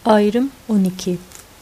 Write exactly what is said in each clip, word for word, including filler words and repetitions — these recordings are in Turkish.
Ayrım on iki.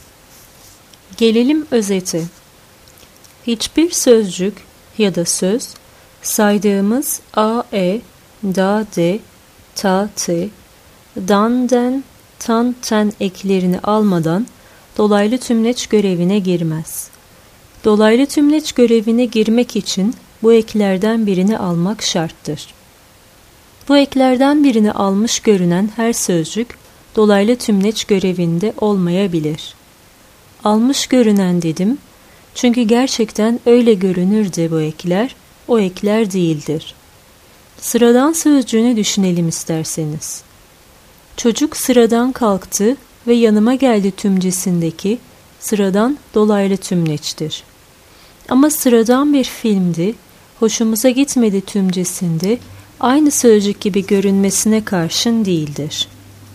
Gelelim özete. Hiçbir sözcük ya da söz saydığımız a, e, da, de, ta, te, dan, den, tan, ten eklerini almadan dolaylı tümleç görevine girmez. Dolaylı tümleç görevine girmek için bu eklerden birini almak şarttır. Bu eklerden birini almış görünen her sözcük dolaylı tümleç görevinde olmayabilir. Almış görünen dedim, çünkü gerçekten öyle görünür de bu ekler, o ekler değildir. Sıradan sözcüğünü düşünelim isterseniz. Çocuk sıradan kalktı ve yanıma geldi tümcesindeki sıradan dolaylı tümleçtir. Ama sıradan bir filmdi, hoşumuza gitmedi tümcesinde aynı sözcük gibi görünmesine karşın değildir.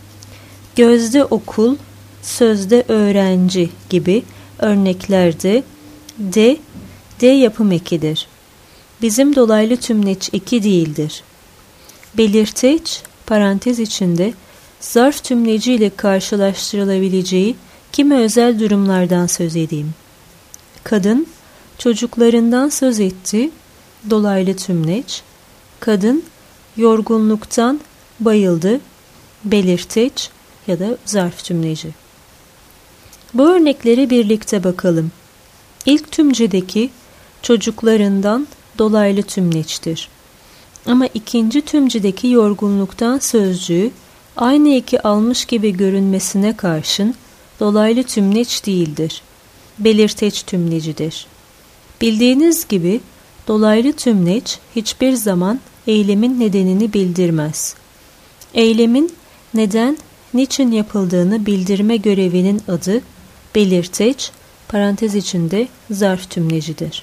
Gözde okul, sözde öğrenci gibi örneklerde de, de yapım ekidir. Bizim dolaylı tümleç eki değildir. Belirteç, parantez içinde, zarf tümleci ile karşılaştırılabileceği kimi özel durumlardan söz edeyim. Kadın, çocuklarından söz etti, dolaylı tümleç. Kadın, yorgunluktan bayıldı, belirteç ya da zarf tümleci. Bu örnekleri birlikte bakalım. İlk tümcedeki çocuklarından dolaylı tümleçtir. Ama ikinci tümcedeki yorgunluktan sözcüğü aynı eki almış gibi görünmesine karşın dolaylı tümleç değildir. Belirteç tümlecidir. Bildiğiniz gibi dolaylı tümleç hiçbir zaman eylemin nedenini bildirmez. Eylemin neden, niçin yapıldığını bildirme görevinin adı belirteç, parantez içinde zarf tümlecidir.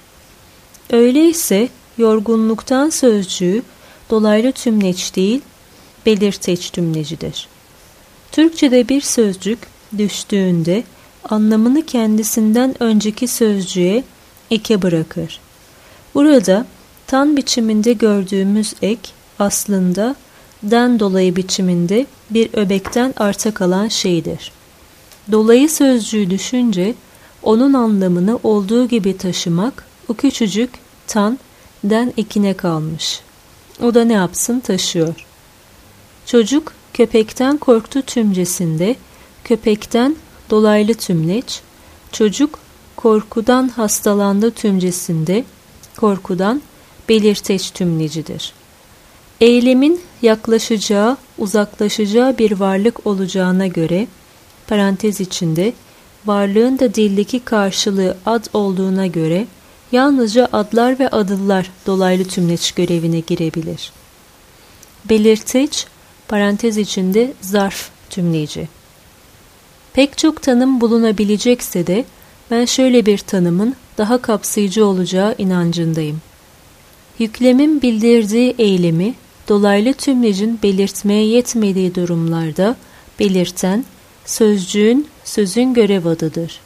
Öyleyse yorgunluktan sözcüğü dolaylı tümleç değil, belirteç tümlecidir. Türkçe'de bir sözcük düştüğünde anlamını kendisinden önceki sözcüğe eke bırakır. Burada tan biçiminde gördüğümüz ek aslında den dolayı biçiminde bir öbekten arta kalan şeydir. Dolayı sözcüğü düşünce onun anlamını olduğu gibi taşımak o küçücük tan den ekine kalmış. O da ne yapsın taşıyor. Çocuk köpekten korktu tümcesinde köpekten dolaylı tümleç, çocuk korkudan hastalandı tümcesinde korkudan belirteç tümlecidir. Eylemin yaklaşacağı, uzaklaşacağı bir varlık olacağına göre, parantez içinde, varlığın da dildeki karşılığı ad olduğuna göre, yalnızca adlar ve adıllar dolaylı tümleç görevine girebilir. Belirteç, parantez içinde zarf tümleci. Pek çok tanım bulunabilecekse de, ben şöyle bir tanımın daha kapsayıcı olacağı inancındayım. Yüklemin bildirdiği eylemi, dolaylı tümlecin belirtmeye yetmediği durumlarda belirten, sözcüğün, sözün görev adıdır.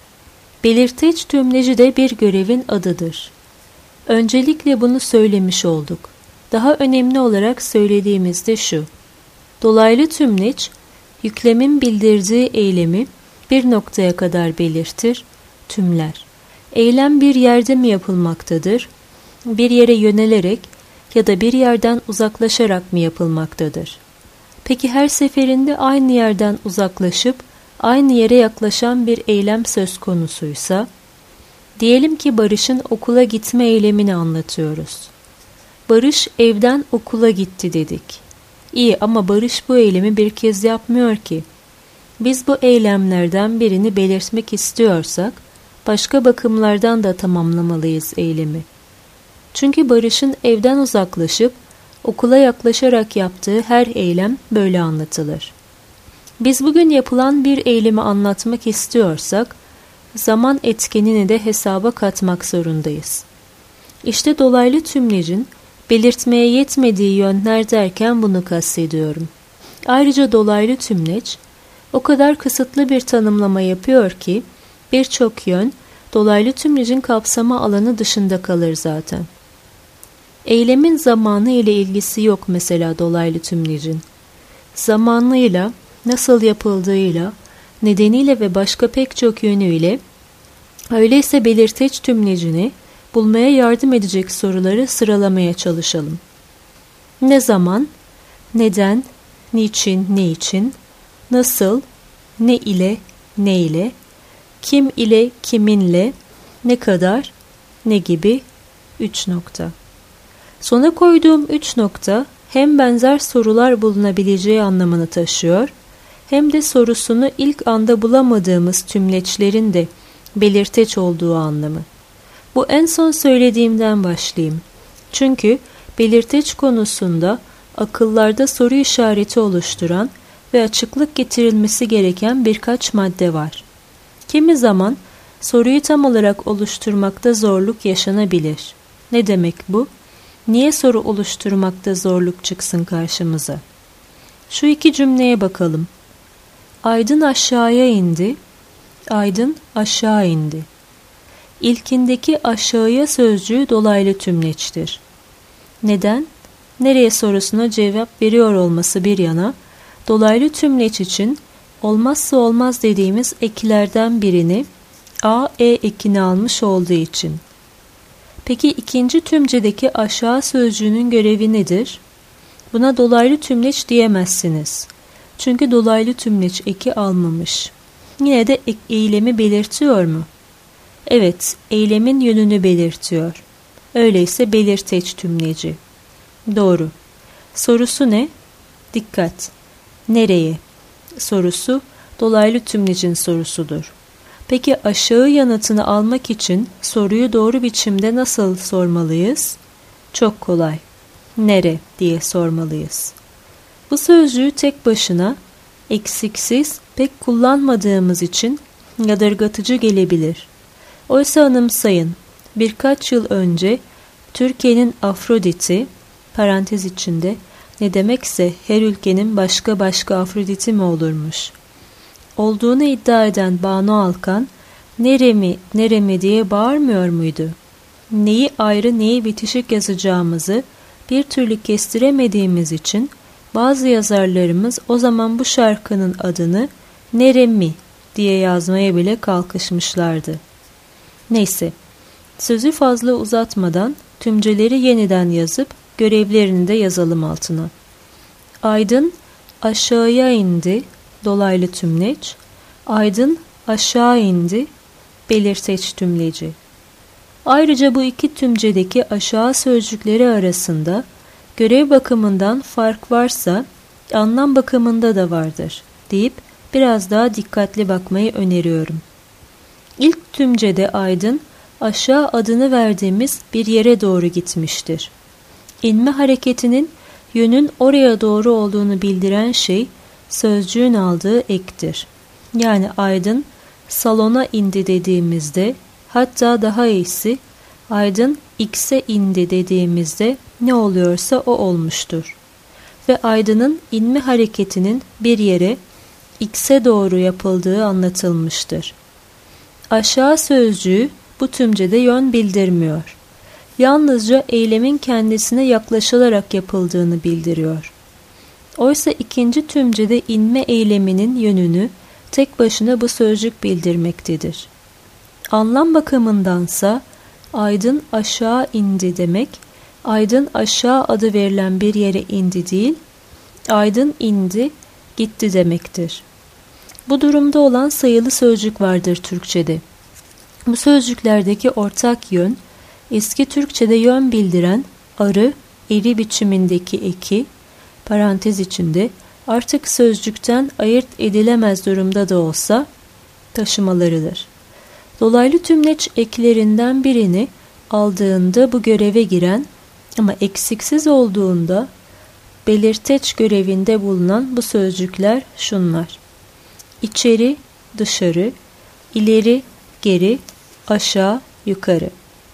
Belirteç tümleci de bir görevin adıdır. Öncelikle bunu söylemiş olduk. Daha önemli olarak söylediğimiz de şu. Dolaylı tümleç, yüklemin bildirdiği eylemi bir noktaya kadar belirtir, tümler. Eylem bir yerde mi yapılmaktadır? Bir yere yönelerek ya da bir yerden uzaklaşarak mı yapılmaktadır? Peki her seferinde aynı yerden uzaklaşıp aynı yere yaklaşan bir eylem söz konusuysa, diyelim ki Barış'ın okula gitme eylemini anlatıyoruz. Barış evden okula gitti dedik. İyi ama Barış bu eylemi bir kez yapmıyor ki. Biz bu eylemlerden birini belirtmek istiyorsak, başka bakımlardan da tamamlamalıyız eylemi. Çünkü Barış'ın evden uzaklaşıp okula yaklaşarak yaptığı her eylem böyle anlatılır. Biz bugün yapılan bir eylemi anlatmak istiyorsak, zaman etkenini de hesaba katmak zorundayız. İşte dolaylı tümlecin belirtmeye yetmediği yönler derken bunu kastediyorum. Ayrıca dolaylı tümleç o kadar kısıtlı bir tanımlama yapıyor ki birçok yön dolaylı tümlecin kapsama alanı dışında kalır zaten. Eylemin zamanı ile ilgisi yok mesela dolaylı tümlecin. Zamanıyla, nasıl yapıldığıyla, nedeniyle ve başka pek çok yönüyle, öyleyse belirteç tümlecini bulmaya yardım edecek soruları sıralamaya çalışalım. Ne zaman, neden, niçin, ne için, nasıl, ne ile, ne ile, kim ile, kiminle, ne kadar, ne gibi, üç nokta. Sona koyduğum üç nokta hem benzer sorular bulunabileceği anlamını taşıyor, hem de sorusunu ilk anda bulamadığımız tümleçlerin de belirteç olduğu anlamı. Bu en son söylediğimden başlayayım. Çünkü belirteç konusunda akıllarda soru işareti oluşturan ve açıklık getirilmesi gereken birkaç madde var. Kimi zaman soruyu tam olarak oluşturmakta zorluk yaşanabilir. Ne demek bu? Niye soru oluşturmakta zorluk çıksın karşımıza? Şu iki cümleye bakalım. Aydın aşağıya indi, Aydın aşağı indi. İlkindeki aşağıya sözcüğü dolaylı tümleçtir. Neden? Nereye sorusuna cevap veriyor olması bir yana, dolaylı tümleç için olmazsa olmaz dediğimiz eklerden birini a, e ekini almış olduğu için. Peki ikinci tümcedeki aşağı sözcüğünün görevi nedir? Buna dolaylı tümleç diyemezsiniz. Çünkü dolaylı tümleç eki almamış. Yine de eylemi belirtiyor mu? Evet, eylemin yönünü belirtiyor. Öyleyse belirteç tümleci. Doğru. Sorusu ne? Dikkat. Nereye? Sorusu dolaylı tümlecin sorusudur. Peki aşağı yanıtını almak için soruyu doğru biçimde nasıl sormalıyız? Çok kolay. Nere diye sormalıyız. Bu sözcüğü tek başına eksiksiz pek kullanmadığımız için yadırgatıcı gelebilir. Oysa anımsayın, birkaç yıl önce Türkiye'nin Afrodit'i, parantez içinde ne demekse her ülkenin başka başka Afrodit'i mi olurmuş, olduğunu iddia eden Banu Alkan, nere mi, nere mi diye bağırmıyor muydu? Neyi ayrı neyi bitişik yazacağımızı bir türlü kestiremediğimiz için bazı yazarlarımız o zaman bu şarkının adını nere mi diye yazmaya bile kalkışmışlardı. Neyse, sözü fazla uzatmadan tümceleri yeniden yazıp görevlerini de yazalım altına. Aydın aşağıya indi, dolaylı tümleç. Aydın aşağı indi, belirteç tümleci. Ayrıca bu iki tümcedeki aşağı sözcükleri arasında görev bakımından fark varsa anlam bakımında da vardır deyip biraz daha dikkatli bakmayı öneriyorum. İlk tümcede Aydın aşağı adını verdiğimiz bir yere doğru gitmiştir. İnme hareketinin yönün oraya doğru olduğunu bildiren şey sözcüğün aldığı ektir. Yani Aydın salona indi dediğimizde, hatta daha iyisi Aydın X'e indi dediğimizde ne oluyorsa o olmuştur. Ve Aydın'ın inme hareketinin bir yere X'e doğru yapıldığı anlatılmıştır. Aşağı sözcüğü bu tümcede yön bildirmiyor. Yalnızca eylemin kendisine yaklaşılarak yapıldığını bildiriyor. Oysa ikinci tümcede inme eyleminin yönünü tek başına bu sözcük bildirmektedir. Anlam bakımındansa Aydın aşağı indi demek, Aydın aşağı adı verilen bir yere indi değil, Aydın indi, gitti demektir. Bu durumda olan sayılı sözcük vardır Türkçe'de. Bu sözcüklerdeki ortak yön, eski Türkçe'de yön bildiren arı, eri biçimindeki eki, parantez içinde artık sözcükten ayırt edilemez durumda da olsa taşımalarıdır. Dolaylı tümleç eklerinden birini aldığında bu göreve giren ama eksiksiz olduğunda belirteç görevinde bulunan bu sözcükler şunlar: İçeri, dışarı, ileri, geri, aşağı, yukarı.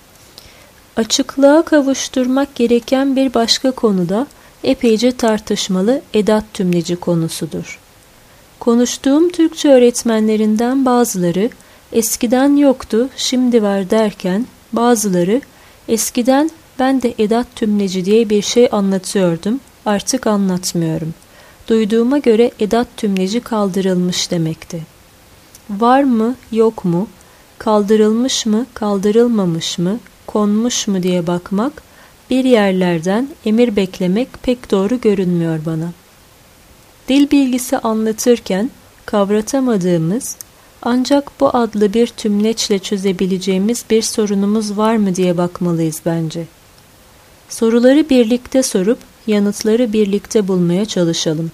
Açıklığa kavuşturmak gereken bir başka konuda epeyce tartışmalı edat tümleci konusudur. Konuştuğum Türkçe öğretmenlerinden bazıları eskiden yoktu, şimdi var derken bazıları eskiden ben de edat tümleci diye bir şey anlatıyordum, artık anlatmıyorum. Duyduğuma göre edat tümleci kaldırılmış demekti. var mı, yok mu, kaldırılmış mı, kaldırılmamış mı, konmuş mu diye bakmak, bir yerlerden emir beklemek pek doğru görünmüyor bana. Dil bilgisi anlatırken kavratamadığımız, ancak bu adlı bir tümleçle çözebileceğimiz bir sorunumuz var mı diye bakmalıyız bence. Soruları birlikte sorup yanıtları birlikte bulmaya çalışalım.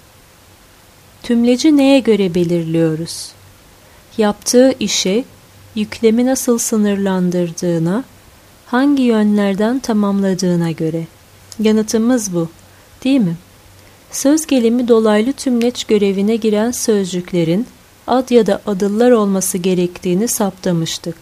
Tümleci neye göre belirliyoruz? Yaptığı işe, yüklemi nasıl sınırlandırdığına, hangi yönlerden tamamladığına göre. Yanıtımız bu, değil mi? Söz gelimi dolaylı tümleç görevine giren sözcüklerin ad ya da adıllar olması gerektiğini saptamıştık.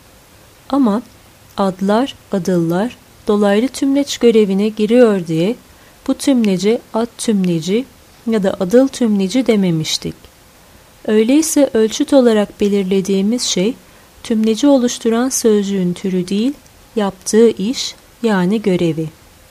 Ama adlar, adıllar dolaylı tümleç görevine giriyor diye bu tümlece ad tümleci ya da adıl tümleci dememiştik. Öyleyse ölçüt olarak belirlediğimiz şey tümleci oluşturan sözcüğün türü değil, yaptığı iş yani görevi.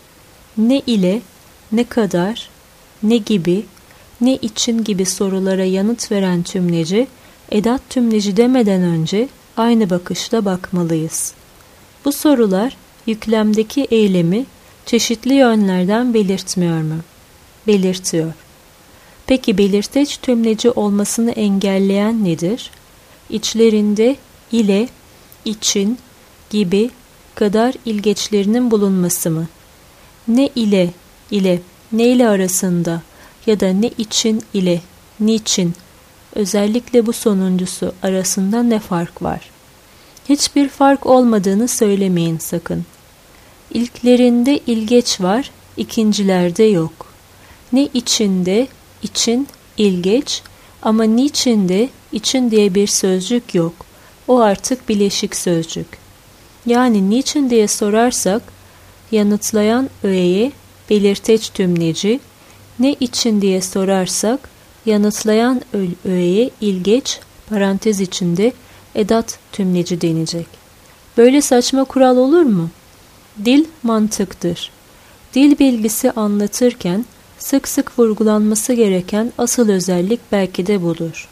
Ne ile, ne kadar, ne gibi, ne için gibi sorulara yanıt veren tümleci, edat tümleci demeden önce aynı bakışla bakmalıyız. Bu sorular yüklemdeki eylemi çeşitli yönlerden belirtmiyor mu? Belirtiyor. Peki belirteç tümleci olmasını engelleyen nedir? İçlerinde ile, için, gibi, kadar ilgeçlerinin bulunması mı? Ne ile, ile, ne ile arasında ya da ne için ile, niçin, özellikle bu sonuncusu arasında ne fark var? Hiçbir fark olmadığını söylemeyin sakın. İlklerinde ilgeç var, ikincilerde yok. Ne içinde, için, ilgeç ama niçinde, için diye bir sözcük yok. O artık bileşik sözcük. Yani niçin diye sorarsak, yanıtlayan öğeye belirteç tümleci, ne için diye sorarsak, yanıtlayan öğeye ilgeç, parantez içinde edat tümleci denecek. Böyle saçma kural olur mu? Dil mantıktır. Dil bilgisi anlatırken sık sık vurgulanması gereken asıl özellik belki de budur.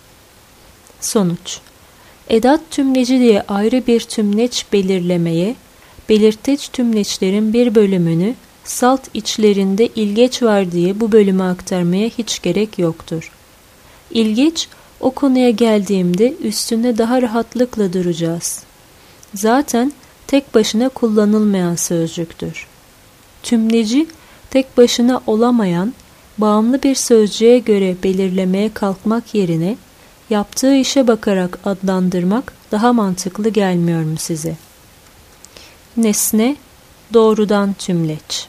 Sonuç: edat tümleci diye ayrı bir tümleç belirlemeye, belirteç tümleçlerin bir bölümünü salt içlerinde ilgeç var diye bu bölüme aktarmaya hiç gerek yoktur. İlgeç, o konuya geldiğimde üstünde daha rahatlıkla duracağız. Zaten tek başına kullanılmayan sözcüktür. Tümleci, tek başına olamayan, bağımlı bir sözcüğe göre belirlemeye kalkmak yerine, yaptığı işe bakarak adlandırmak daha mantıklı gelmiyor mu size? Nesne, doğrudan tümleç.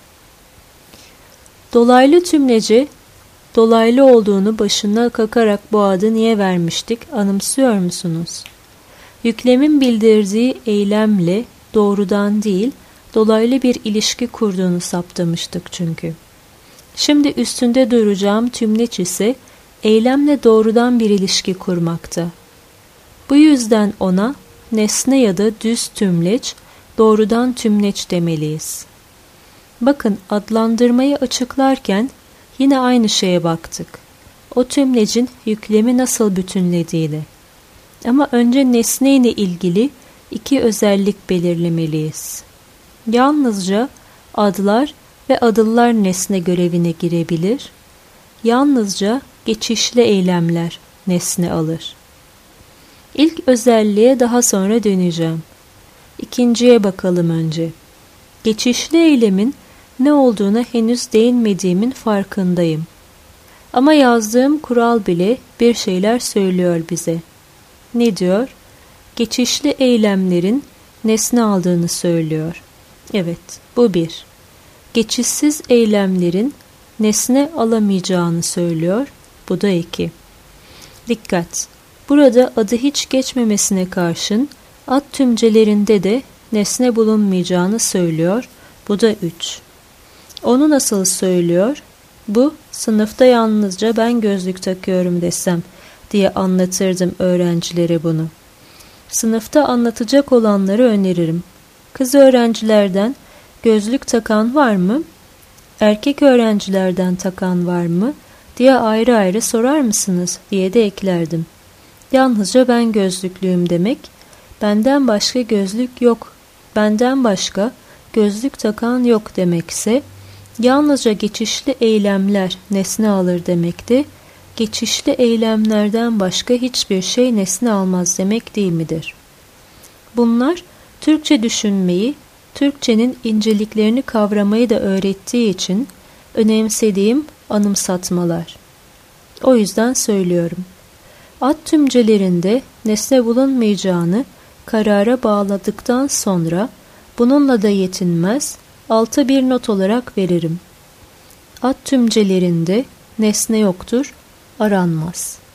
Dolaylı tümleci, dolaylı olduğunu başına kakarak bu adı niye vermiştik, anımsıyor musunuz? Yüklemin bildirdiği eylemle doğrudan değil, dolaylı bir ilişki kurduğunu saptamıştık çünkü. Şimdi üstünde duracağım tümleç ise eylemle doğrudan bir ilişki kurmakta. Bu yüzden ona nesne ya da düz tümleç, doğrudan tümleç demeliyiz. Bakın, adlandırmayı açıklarken yine aynı şeye baktık. O tümlecin yüklemi nasıl bütünlediğini. Ama önce nesne ile ilgili iki özellik belirlemeliyiz. Yalnızca adlar ve adıllar nesne görevine girebilir. Yalnızca geçişli eylemler nesne alır. İlk özelliğe daha sonra döneceğim. İkinciye bakalım önce. Geçişli eylemin ne olduğuna henüz değinmediğimin farkındayım. Ama yazdığım kural bile bir şeyler söylüyor bize. Ne diyor? Geçişli eylemlerin nesne aldığını söylüyor. Evet, bu bir. Geçişsiz eylemlerin nesne alamayacağını söylüyor. Bu da iki. Dikkat! Burada adı hiç geçmemesine karşın ad tümcelerinde de nesne bulunmayacağını söylüyor. Bu da üç. Onu nasıl söylüyor? Bu, sınıfta yalnızca ben gözlük takıyorum desem diye anlatırdım öğrencilere bunu. Sınıfta anlatacak olanları öneririm. Kız öğrencilerden gözlük takan var mı? Erkek öğrencilerden takan var mı? Diye ayrı ayrı sorar mısınız diye de eklerdim. Yalnızca ben gözlüklüyüm demek, benden başka gözlük yok, benden başka gözlük takan yok demekse, yalnızca geçişli eylemler nesne alır demekti, geçişli eylemlerden başka hiçbir şey nesne almaz demek değil midir? Bunlar Türkçe düşünmeyi, Türkçenin inceliklerini kavramayı da öğrettiği için önemsediğim anımsatmalar. O yüzden söylüyorum. Ad tümcelerinde nesne bulunmayacağını karara bağladıktan sonra bununla da yetinmez, alta bir not olarak veririm. Ad tümcelerinde nesne yoktur, aranmaz.